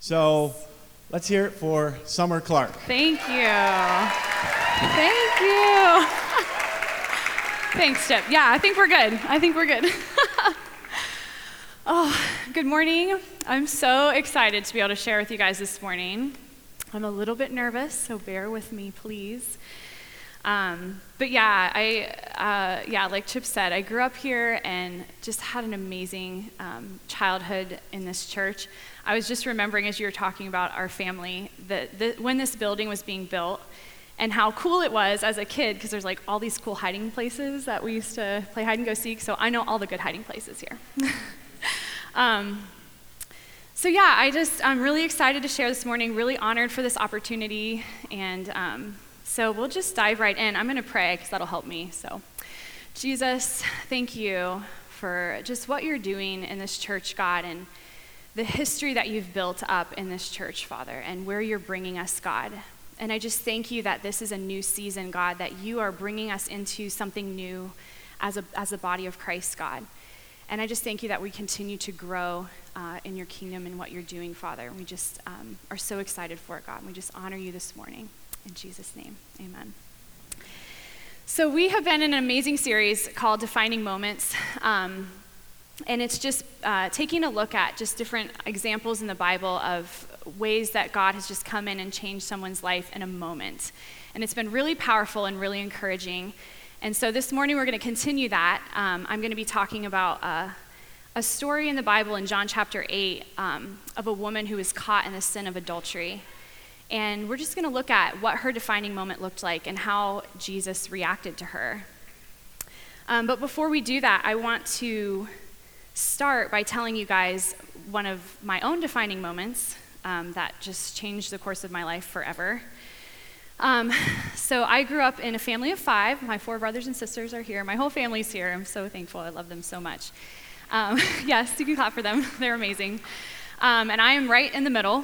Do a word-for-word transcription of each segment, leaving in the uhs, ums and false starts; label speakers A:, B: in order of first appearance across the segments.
A: So let's hear it for Summer Clark.
B: Thank you. Thank you. Thanks, Chip. Yeah, I think we're good. I think we're good. Oh, good morning. I'm so excited to be able to share with you guys this morning. I'm a little bit nervous, so bear with me, please. Um, but yeah, I uh, yeah, like Chip said, I grew up here and just had an amazing um, childhood in this church. I was just remembering as you were talking about our family that the, when this building was being built and how cool it was as a kid, because there's like all these cool hiding places that we used to play hide and go seek. So I know all the good hiding places here. um, so yeah, I just I'm really excited to share this morning. Really honored for this opportunity and. Um, So we'll just dive right in. I'm going to pray because that'll help me. So, Jesus, thank you for just what you're doing in this church, God, and the history that you've built up in this church, Father, and where you're bringing us, God. And I just thank you that this is a new season, God, that you are bringing us into something new as a as a body of Christ, God. And I just thank you that we continue to grow uh, in your kingdom and what you're doing, Father. We just um, are so excited for it, God. And we just honor you this morning. In Jesus' name, amen. So we have been in an amazing series called Defining Moments, um, and it's just uh, taking a look at just different examples in the Bible of ways that God has just come in and changed someone's life in a moment. And it's been really powerful and really encouraging. And so this morning we're going to continue that. Um, I'm going to be talking about uh, a story in the Bible in John chapter eight um, of a woman who was caught in the sin of adultery. And we're just going to look at what her defining moment looked like and how Jesus reacted to her. Um, but before we do that, I want to start by telling you guys one of my own defining moments um, that just changed the course of my life forever. Um, so I grew up in a family of five. My four brothers and sisters are here. My whole family's here. I'm so thankful. I love them so much. Um, yes, you can clap for them. They're amazing. Um, and I am right in the middle.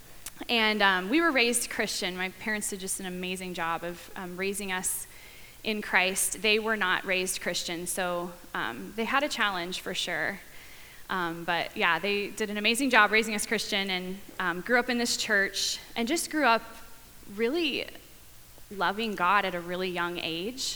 B: And um, we were raised Christian. My parents did just an amazing job of um, raising us in Christ. They were not raised Christian, so um, they had a challenge for sure. Um, but yeah, they did an amazing job raising us Christian and um, grew up in this church and just grew up really loving God at a really young age.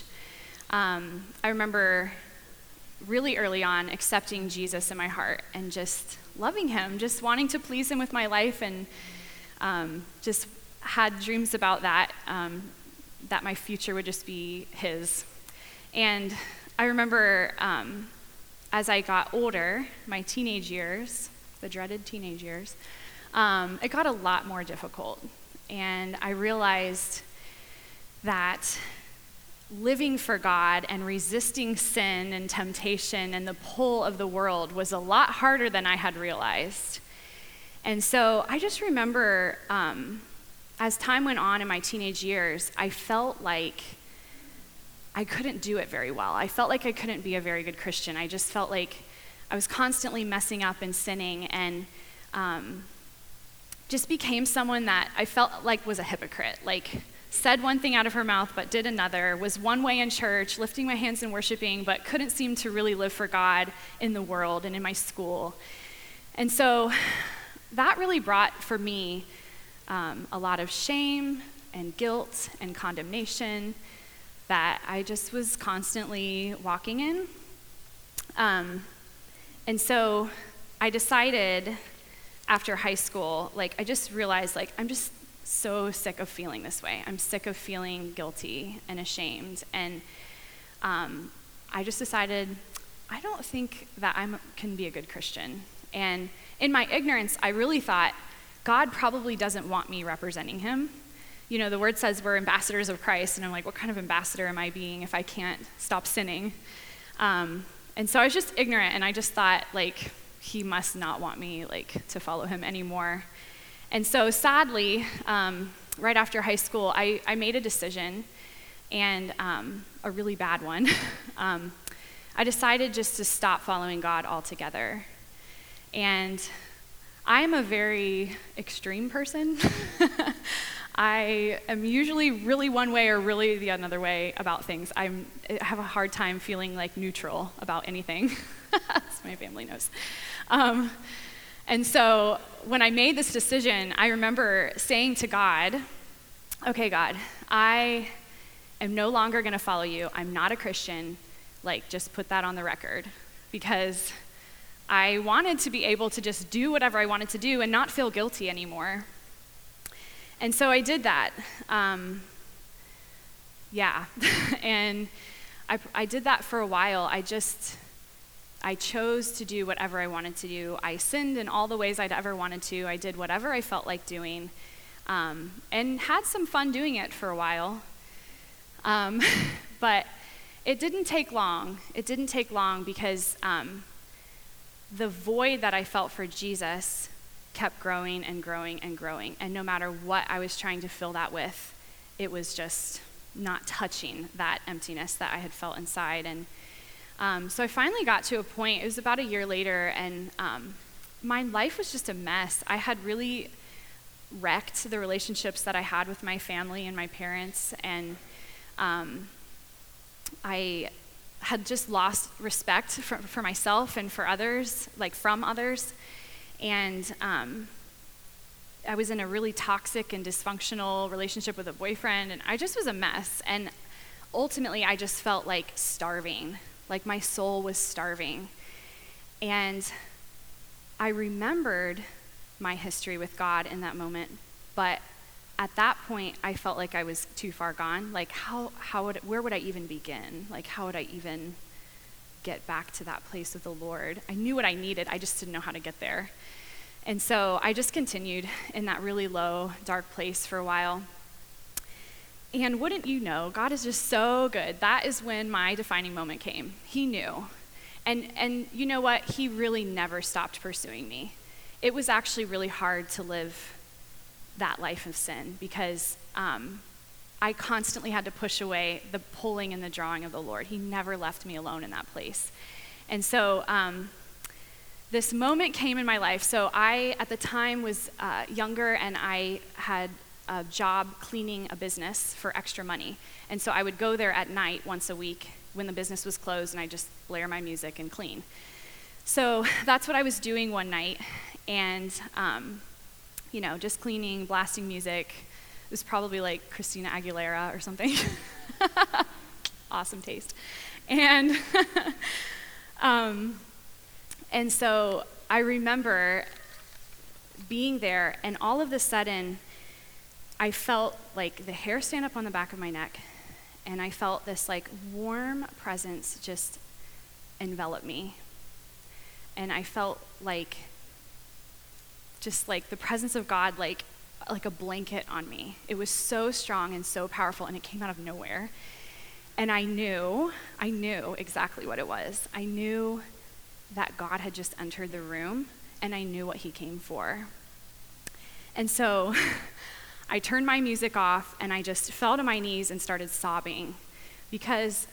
B: Um, I remember really early on accepting Jesus in my heart and just loving him, just wanting to please him with my life and Um, just had dreams about that, um, that my future would just be his. And I remember um, as I got older, my teenage years, the dreaded teenage years, um, it got a lot more difficult. And I realized that living for God and resisting sin and temptation and the pull of the world was a lot harder than I had realized. And so I just remember um, as time went on in my teenage years, I felt like I couldn't do it very well. I felt like I couldn't be a very good Christian. I just felt like I was constantly messing up and sinning and um, just became someone that I felt like was a hypocrite. Like said one thing out of her mouth but did another, was one way in church, lifting my hands and worshiping, but couldn't seem to really live for God in the world and in my school. And so that really brought for me um, a lot of shame and guilt and condemnation that I just was constantly walking in. Um, and so I decided after high school, like I just realized like I'm just so sick of feeling this way. I'm sick of feeling guilty and ashamed. And um, I just decided I don't think that I can be a good Christian. And in my ignorance, I really thought God probably doesn't want me representing him. You know, the word says we're ambassadors of Christ, and I'm like, what kind of ambassador am I being if I can't stop sinning? Um, and so I was just ignorant, and I just thought, like, he must not want me, like, to follow him anymore. And so sadly, um, right after high school, I, I made a decision, and um, a really bad one. um, I decided just to stop following God altogether. And I'm a very extreme person. I am usually really one way or really the other way about things. I'm, I have a hard time feeling like neutral about anything, as my family knows. Um, And so when I made this decision, I remember saying to God, okay, God, I am no longer going to follow you. I'm not a Christian. Like, just put that on the record. Because I wanted to be able to just do whatever I wanted to do and not feel guilty anymore. And so I did that. Um, yeah. and I, I did that for a while. I just, I chose to do whatever I wanted to do. I sinned in all the ways I'd ever wanted to. I did whatever I felt like doing. Um, and had some fun doing it for a while. Um, but it didn't take long. It didn't take long because um, the void that I felt for Jesus kept growing and growing and growing. And no matter what I was trying to fill that with, it was just not touching that emptiness that I had felt inside. And um, so I finally got to a point, it was about a year later, and um, my life was just a mess. I had really wrecked the relationships that I had with my family and my parents, and um, I had just lost respect for, for myself and for others, like from others, and um, I was in a really toxic and dysfunctional relationship with a boyfriend, and I just was a mess, and ultimately I just felt like starving, like my soul was starving, and I remembered my history with God in that moment, but at that point I felt like I was too far gone. Like how how would where would I even begin? Like how would I even get back to that place with the Lord? I knew what I needed, I just didn't know how to get there. And so I just continued in that really low, dark place for a while. And wouldn't you know, God is just so good. That is when my defining moment came. He knew. And and you know what? He really never stopped pursuing me. It was actually really hard to live that life of sin because um, I constantly had to push away the pulling and the drawing of the Lord. He never left me alone in that place. And so um, this moment came in my life. So I, at the time, was uh, younger, and I had a job cleaning a business for extra money. And so I would go there at night once a week when the business was closed, and I just blare my music and clean. So that's what I was doing one night. And, um, you know, just cleaning, blasting music. It was probably like Christina Aguilera or something. Awesome taste. And um, and so I remember being there, and all of a sudden, I felt like the hair stand up on the back of my neck, and I felt this like warm presence just envelop me. And I felt like just like the presence of God, like like a blanket on me. It was so strong and so powerful, and it came out of nowhere. And I knew, I knew exactly what it was. I knew that God had just entered the room, and I knew what he came for. And so I turned my music off, and I just fell to my knees and started sobbing because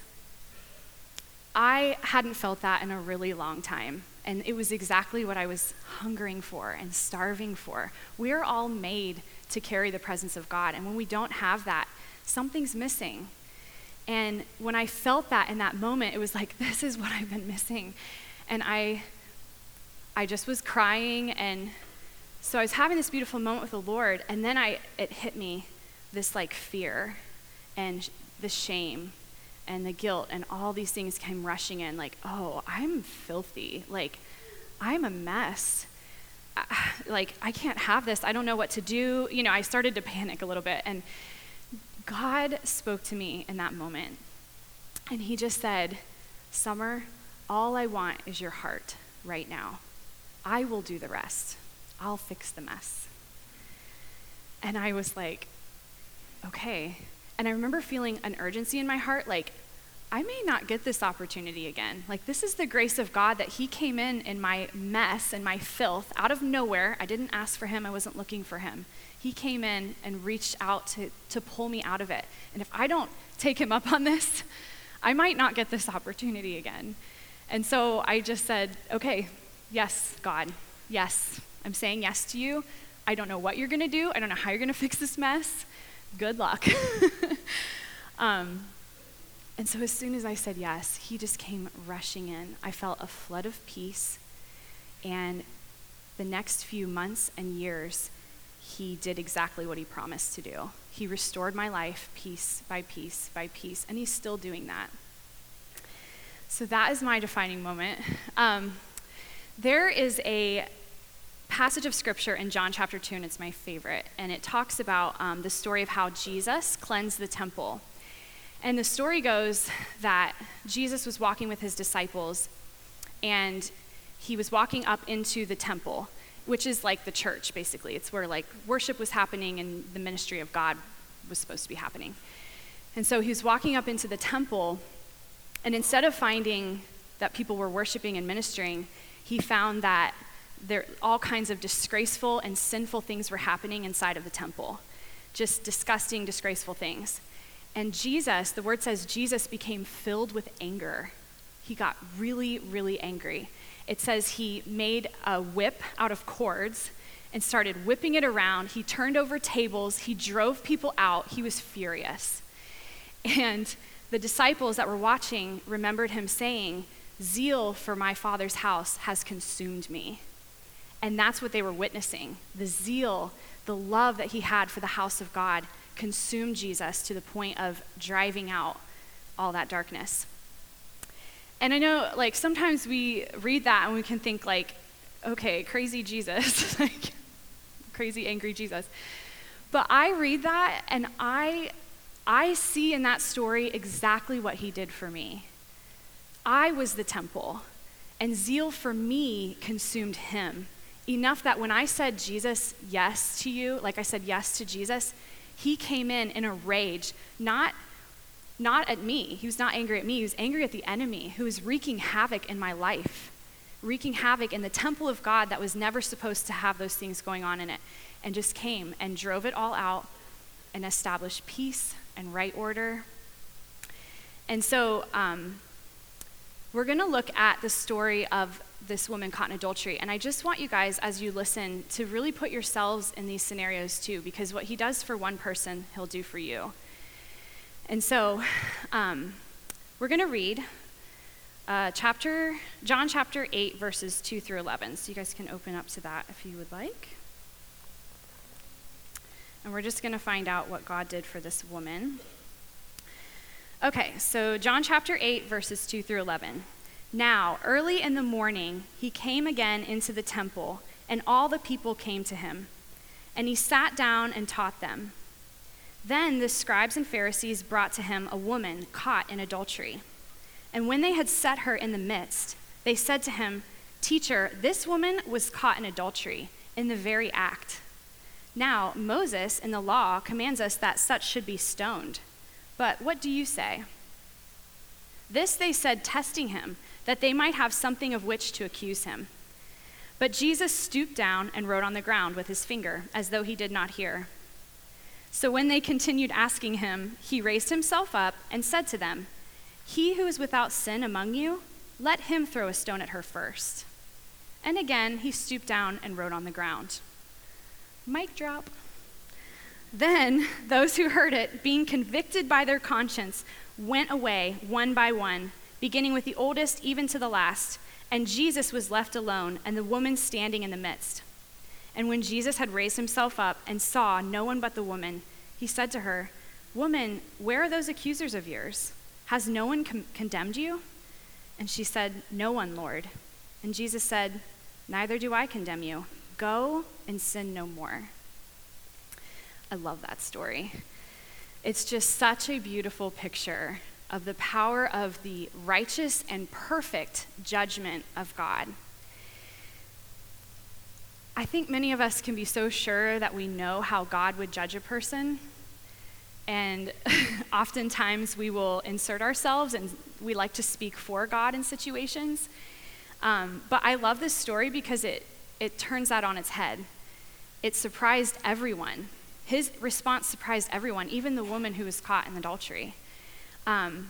B: I hadn't felt that in a really long time. And it was exactly what I was hungering for and starving for. We're all made to carry the presence of God. And when we don't have that, something's missing. And when I felt that in that moment, it was like, this is what I've been missing. And I, I just was crying. And so I was having this beautiful moment with the Lord. And then I, it hit me, this like fear and the shame and the guilt, and all these things came rushing in, like, oh, I'm filthy. Like, I'm a mess. I, like, I can't have this. I don't know what to do. You know, I started to panic a little bit, and God spoke to me in that moment, and he just said, Summer, all I want is your heart right now. I will do the rest. I'll fix the mess. And I was like, okay. And I remember feeling an urgency in my heart, like, I may not get this opportunity again. Like, this is the grace of God that he came in in my mess and my filth out of nowhere. I didn't ask for him. I wasn't looking for him. He came in and reached out to, to pull me out of it. And if I don't take him up on this, I might not get this opportunity again. And so I just said, okay, yes, God, yes. I'm saying yes to you. I don't know what you're going to do. I don't know how you're going to fix this mess. Good luck. um, and so as soon as I said yes, he just came rushing in. I felt a flood of peace, and the next few months and years, he did exactly what he promised to do. He restored my life piece by piece by piece, and he's still doing that. So that is my defining moment. Um, there is a passage of scripture in John chapter two, and it's my favorite, and it talks about um, the story of how Jesus cleansed the temple. And the story goes that Jesus was walking with his disciples, and he was walking up into the temple, which is like the church, basically. It's where like worship was happening and the ministry of God was supposed to be happening. And so he was walking up into the temple, and instead of finding that people were worshiping and ministering, he found that there all kinds of disgraceful and sinful things were happening inside of the temple. Just disgusting, disgraceful things. And Jesus, the word says Jesus became filled with anger. He got really, really angry. It says he made a whip out of cords and started whipping it around. He turned over tables. He drove people out. He was furious. And the disciples that were watching remembered him saying, "Zeal for my Father's house has consumed me." And that's what they were witnessing. The zeal, the love that he had for the house of God consumed Jesus to the point of driving out all that darkness. And I know, like, sometimes we read that and we can think, like, okay, crazy Jesus, like, crazy, angry Jesus. But I read that and I, I see in that story exactly what he did for me. I was the temple, and zeal for me consumed him. Enough that when I said, "Jesus, yes to you," like I said yes to Jesus, he came in in a rage, not, not at me. He was not angry at me. He was angry at the enemy who was wreaking havoc in my life, wreaking havoc in the temple of God that was never supposed to have those things going on in it, and just came and drove it all out and established peace and right order. And so um, we're going to look at the story of this woman caught in adultery. And I just want you guys, as you listen, to really put yourselves in these scenarios too, because what he does for one person, he'll do for you. And so um, we're going to read uh, chapter John chapter eight, verses two through eleven. So you guys can open up to that if you would like. And we're just going to find out what God did for this woman. Okay, so John chapter eight, verses two through eleven. Now, early in the morning, he came again into the temple, and all the people came to him. And he sat down and taught them. Then the scribes and Pharisees brought to him a woman caught in adultery. And when they had set her in the midst, they said to him, "Teacher, this woman was caught in adultery, in the very act. Now, Moses in the law commands us that such should be stoned. But what do you say?" This they said, testing him, that they might have something of which to accuse him. But Jesus stooped down and wrote on the ground with his finger, as though he did not hear. So when they continued asking him, he raised himself up and said to them, "He who is without sin among you, let him throw a stone at her first." And again he stooped down and wrote on the ground. Mic drop. Then those who heard it, being convicted by their conscience, went away one by one, beginning with the oldest even to the last, and Jesus was left alone, and the woman standing in the midst. And when Jesus had raised himself up and saw no one but the woman, he said to her, "Woman, where are those accusers of yours? Has no one con- condemned you?" And she said, "No one, Lord." And Jesus said, "Neither do I condemn you. Go and sin no more." I love that story. It's just such a beautiful picture of the power of the righteous and perfect judgment of God. I think many of us can be so sure that we know how God would judge a person, and oftentimes we will insert ourselves and we like to speak for God in situations. Um, but I love this story because it, it turns that on its head. It surprised everyone. His response surprised everyone, even the woman who was caught in adultery. Um,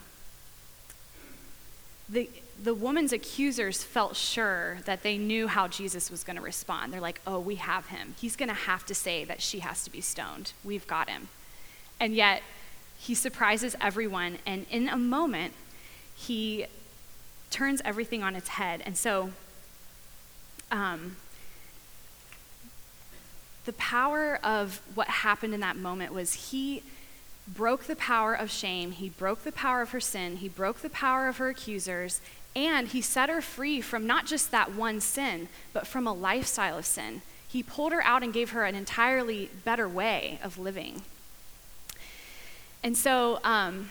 B: the, the woman's accusers felt sure that they knew how Jesus was going to respond. They're like, "Oh, we have him. He's going to have to say that she has to be stoned. We've got him." And yet, he surprises everyone, and in a moment, he turns everything on its head. And so, um, the power of what happened in that moment was he broke the power of shame, he broke the power of her sin, he broke the power of her accusers, and he set her free from not just that one sin, but from a lifestyle of sin. He pulled her out and gave her an entirely better way of living. And so um,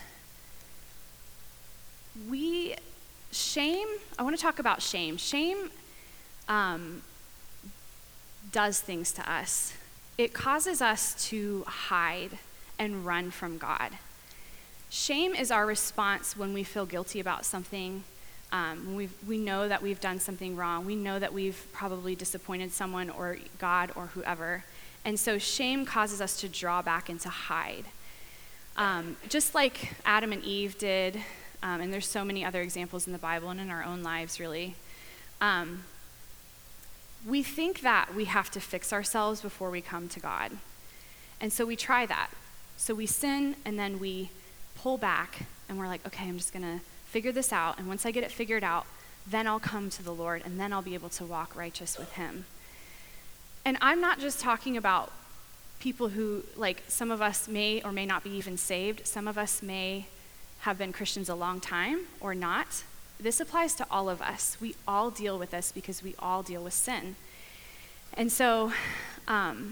B: we, shame, I want to talk about shame. Shame um, does things to us. It causes us to hide and run from God. Shame is our response when we feel guilty about something, um, when we we know that we've done something wrong. We know that we've probably disappointed someone or God or whoever. And so shame causes us to draw back and to hide. Um, just like Adam and Eve did, um, and there's so many other examples in the Bible and in our own lives, really. Um, we think that we have to fix ourselves before we come to God. And so we try that. So we sin, and then we pull back, and we're like, okay, I'm just going to figure this out. And once I get it figured out, then I'll come to the Lord, and then I'll be able to walk righteous with him. And I'm not just talking about people who, like, some of us may or may not be even saved. Some of us may have been Christians a long time or not. This applies to all of us. We all deal with this because we all deal with sin. And so um,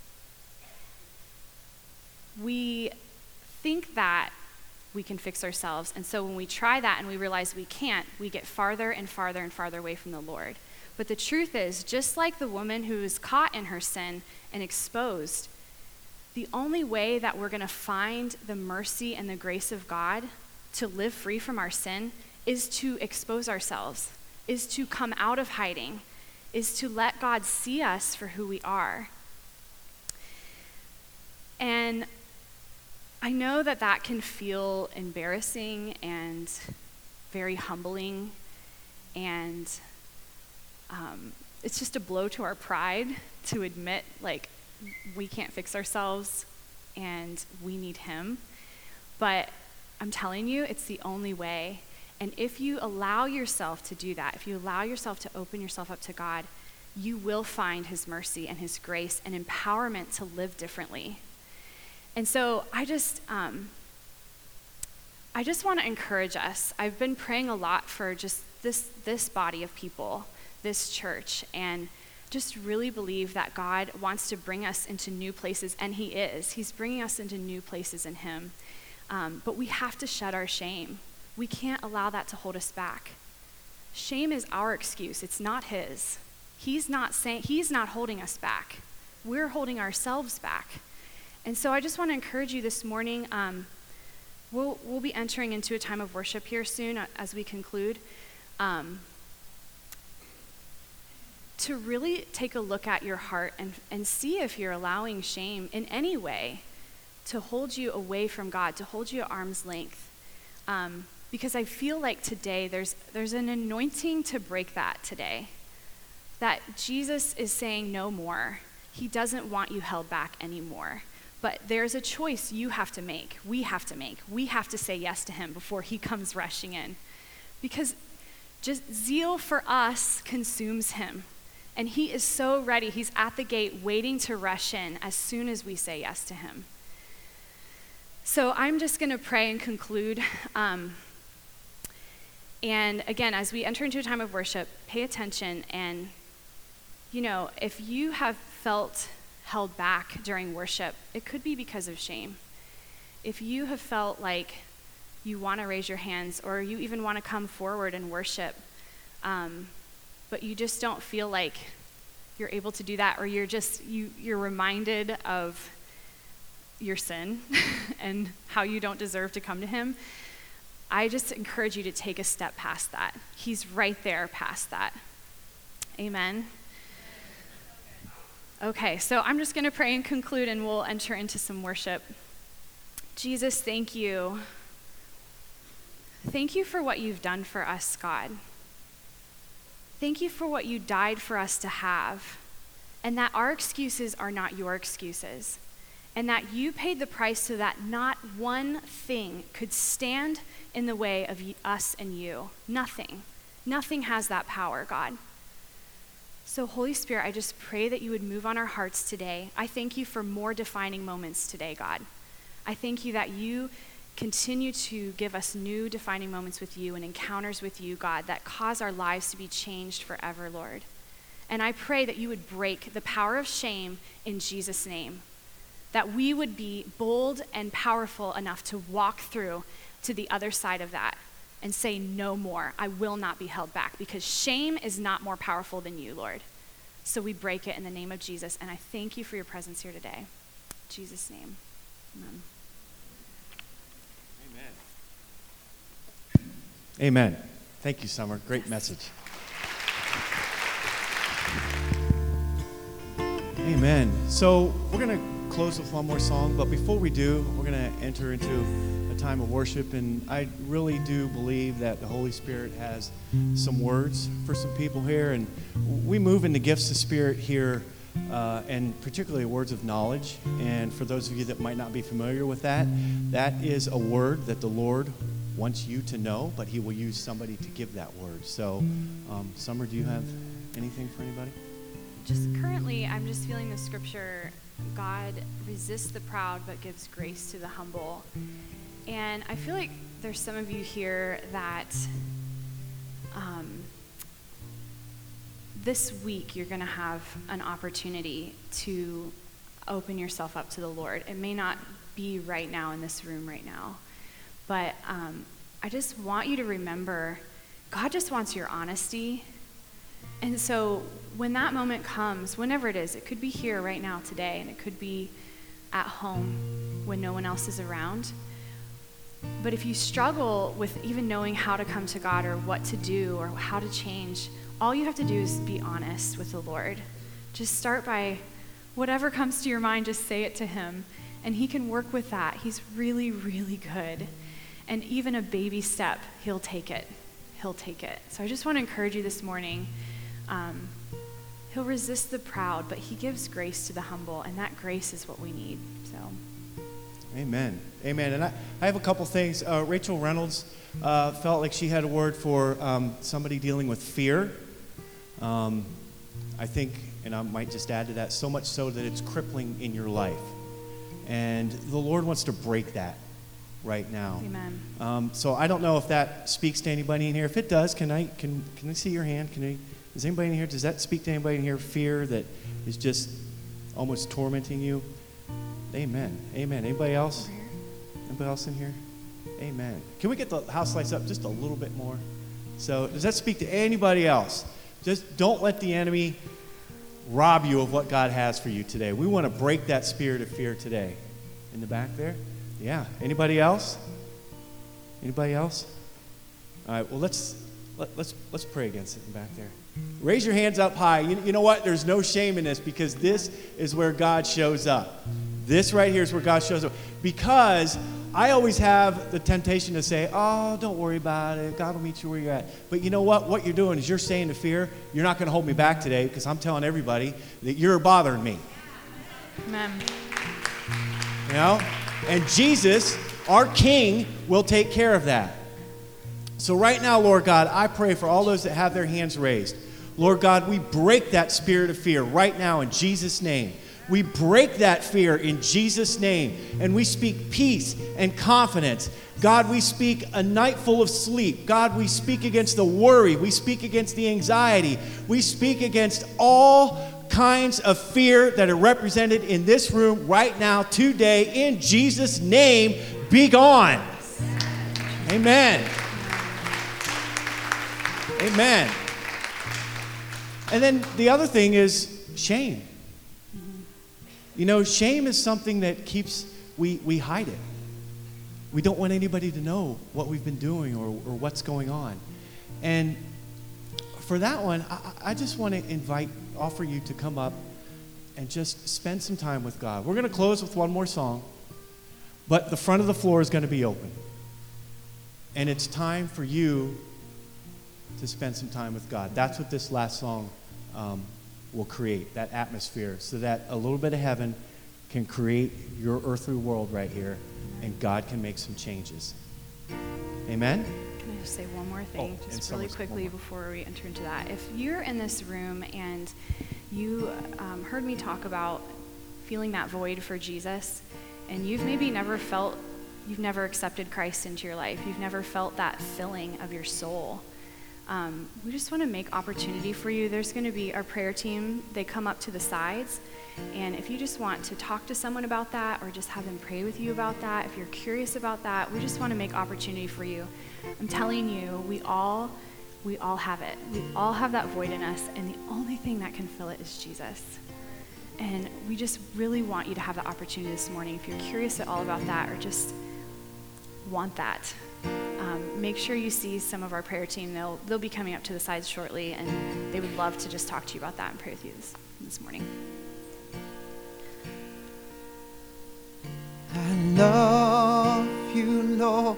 B: we think that we can fix ourselves. And so when we try that and we realize we can't, we get farther and farther and farther away from the Lord. But the truth is, just like the woman who was caught in her sin and exposed, the only way that we're going to find the mercy and the grace of God to live free from our sin is to expose ourselves, is to come out of hiding, is to let God see us for who we are. And I know that that can feel embarrassing and very humbling, and um, it's just a blow to our pride to admit, like, we can't fix ourselves and we need him. But I'm telling you, it's the only way. And if you allow yourself to do that, if you allow yourself to open yourself up to God, you will find his mercy and his grace and empowerment to live differently. And so I just, um, I just want to encourage us. I've been praying a lot for just this this body of people, this church, and just really believe that God wants to bring us into new places, and he is. He's bringing us into new places in him. Um, but we have to shed our shame. We can't allow that to hold us back. Shame is our excuse. It's not his. He's not saying, he's not holding us back. We're holding ourselves back. And so I just want to encourage you this morning. Um, we'll we'll be entering into a time of worship here soon as we conclude. Um, to really take a look at your heart and, and see if you're allowing shame in any way to hold you away from God, to hold you at arm's length. Um, because I feel like today there's there's an anointing to break that today. That Jesus is saying no more. He doesn't want you held back anymore. But there's a choice you have to make. We have to make. We have to say yes to him before he comes rushing in. Because just zeal for us consumes him. And he is so ready. He's at the gate waiting to rush in as soon as we say yes to him. So I'm just going to pray and conclude. Um, and again, as we enter into a time of worship, pay attention. And, you know, if you have felt held back during worship, it could be because of shame. If you have felt like you want to raise your hands, or you even want to come forward and worship, um, but you just don't feel like you're able to do that, or you're just, you, you're reminded of your sin and how you don't deserve to come to him, I just encourage you to take a step past that. He's right there past that. Amen. Okay, so I'm just going to pray and conclude, and we'll enter into some worship. Jesus, thank you. Thank you for what you've done for us, God. Thank you for what you died for us to have, and that our excuses are not your excuses, and that you paid the price so that not one thing could stand in the way of us and you. Nothing. Nothing has that power, God. So Holy Spirit, I just pray that you would move on our hearts today. I thank you for more defining moments today, God. I thank you that you continue to give us new defining moments with you and encounters with you, God, that cause our lives to be changed forever, Lord. And I pray that you would break the power of shame in Jesus' name, that we would be bold and powerful enough to walk through to the other side of that and say, no more. I will not be held back, because shame is not more powerful than you, Lord. So we break it in the name of Jesus, and I thank you for your presence here today. In Jesus' name, amen.
A: Amen. Amen. Thank you, Summer. Great yes. message. Amen. So we're going to close with one more song, but before we do, we're going to enter into a time of worship, and I really do believe that the Holy Spirit has some words for some people here, and we move in the gifts of Spirit here, uh, and particularly words of knowledge. And for those of you that might not be familiar with that, that is a word that the Lord wants you to know, but he will use somebody to give that word. So, um, Summer, do you have anything for anybody?
B: Just currently, I'm just feeling the scripture, God resists the proud but gives grace to the humble. And I feel like there's some of you here that um, this week you're going to have an opportunity to open yourself up to the Lord. It may not be right now in this room right now, but um, I just want you to remember, God just wants your honesty. And so when that moment comes, whenever it is, it could be here right now today, and it could be at home when no one else is around. But if you struggle with even knowing how to come to God or what to do or how to change, all you have to do is be honest with the Lord. Just start by whatever comes to your mind, just say it to him, and he can work with that. He's really, really good. And even a baby step, he'll take it. He'll take it. So I just want to encourage you this morning. Um, he'll resist the proud, but he gives grace to the humble, and that grace is what we need. So,
A: amen, amen. And I, I have a couple things. Uh, Rachel Reynolds uh, felt like she had a word for um, somebody dealing with fear. Um, I think, and I might just add to that, so much so that it's crippling in your life, and the Lord wants to break that right now.
B: Amen.
A: Um, so I don't know if that speaks to anybody in here. If it does, can I can can I see your hand? Can I? Is anybody in here? Does that speak to anybody in here? Fear that is just almost tormenting you? Amen. Amen. Anybody else? Anybody else in here? Amen. Can we get the house lights up just a little bit more? So does that speak to anybody else? Just don't let the enemy rob you of what God has for you today. We want to break that spirit of fear today. In the back there? Yeah. Anybody else? Anybody else? All right. Well, let's let, let's let's pray against it in back there. Raise your hands up high. You, you know what? There's no shame in this, because this is where God shows up. This right here is where God shows up. Because I always have the temptation to say, oh, don't worry about it. God will meet you where you're at. But you know what? What you're doing is you're saying to fear, you're not going to hold me back today, because I'm telling everybody that you're bothering me.
B: Amen.
A: You know? And Jesus, our King, will take care of that. So right now, Lord God, I pray for all those that have their hands raised. Lord God, we break that spirit of fear right now in Jesus' name. We break that fear in Jesus' name, and we speak peace and confidence. God, we speak a night full of sleep. God, we speak against the worry. We speak against the anxiety. We speak against all kinds of fear that are represented in this room right now, today, in Jesus' name. Be gone. Amen. Amen. And then the other thing is shame. You know, shame is something that keeps, we, we hide it. We don't want anybody to know what we've been doing or, or what's going on. And for that one, I, I just want to invite, offer you to come up and just spend some time with God. We're going to close with one more song, but the front of the floor is going to be open. And it's time for you to spend some time with God. That's what this last song um, will create, that atmosphere, so that a little bit of heaven can create your earthly world right here, and God can make some changes. Amen?
B: Can I just say one more thing,
A: Oh, and
B: just really
A: Summer's-
B: quickly
A: one more.
B: before we enter into that? If you're in this room and you um, heard me talk about feeling that void for Jesus, and you've maybe never felt, you've never accepted Christ into your life, you've never felt that filling of your soul, um, we just want to make opportunity for you. There's going to be our prayer team, they come up to the sides, and if you just want to talk to someone about that or just have them pray with you about that, if you're curious about that, we just want to make opportunity for you. I'm telling you, we all, we all have it. We all have that void in us, and the only thing that can fill it is Jesus. And we just really want you to have the opportunity this morning. If you're curious at all about that or just want that, um, make sure you see some of our prayer team. They'll, they'll be coming up to the sides shortly, and they would love to just talk to you about that and pray with you this, this morning.
C: I love you, Lord,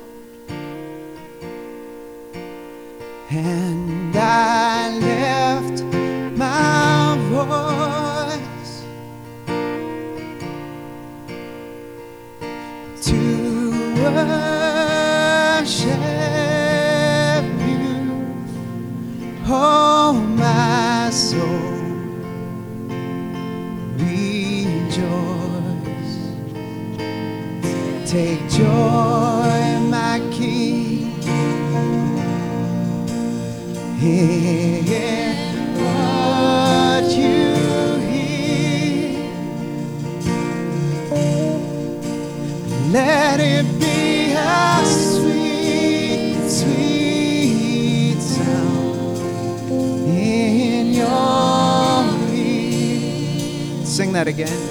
C: and I lift my voice to worship you, oh my soul, rejoice. Take joy, my King, in what you hear. Let it be a sweet, sweet sound in your ear. Sing that again.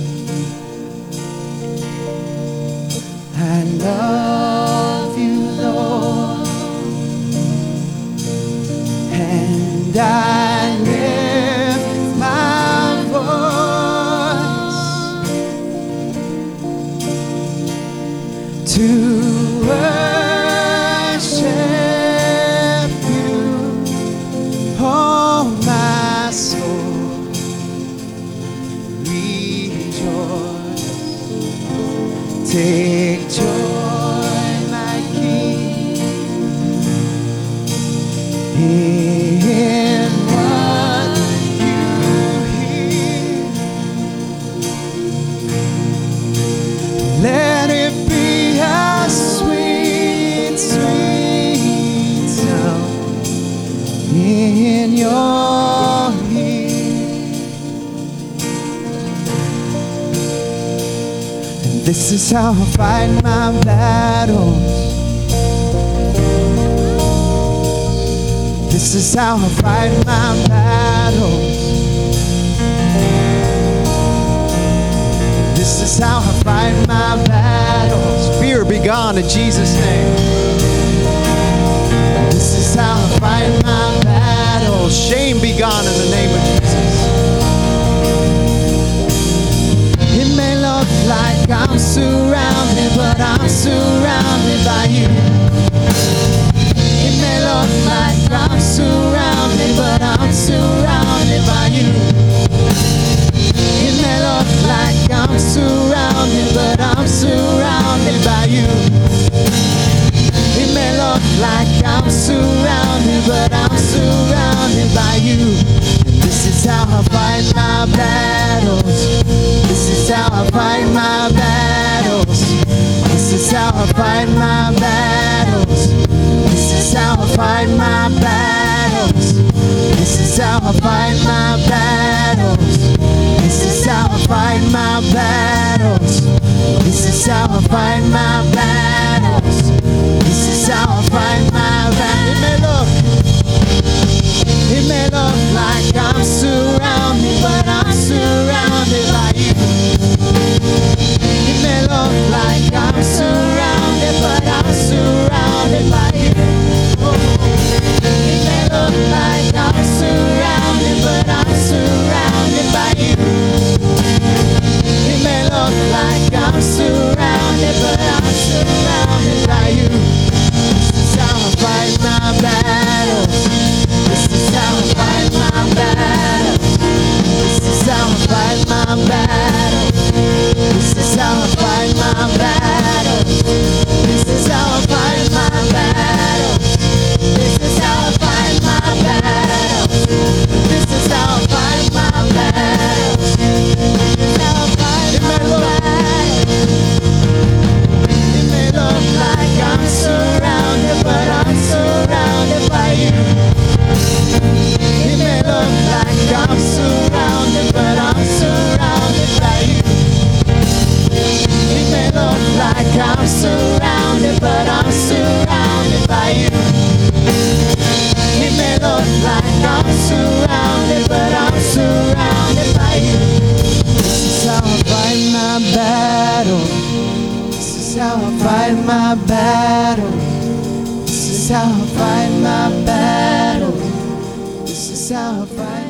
C: I love you, Lord, and I lift my voice to worship you, oh my soul, rejoice. Take joy, my King, in what you hear. Let it be a sweet, sweet sound in your ear. And this is how I fight my battles. This is how I fight my battles. This is how I fight my battles. Fear be gone in Jesus' name. This is how I fight my battles. Shame be gone in the name of Jesus. It may look like I'm surrounded, but I'm surrounded by you. It may look like I'm surrounded, but I'm surrounded by you. It may look like I'm surrounded, but I'm surrounded by you. It may look like I'm surrounded, but I'm surrounded by you. And this is how I fight my battles. This is how I fight my battles. This is how I fight my battles. This is how I fight my battles. This is how I fight my battles. This is how I fight my battles. This is how I fight my battles. This is how I fight my battles. It may look, it may look like I'm surrounded, but I'm surrounded by you. It may look like I'm surrounded, but I'm surrounded by you. It may look like I'm surrounded, but I'm surrounded by you. It may look like I'm surrounded, but I'm surrounded. my battles. This is how I fight my battles. This is how I fight.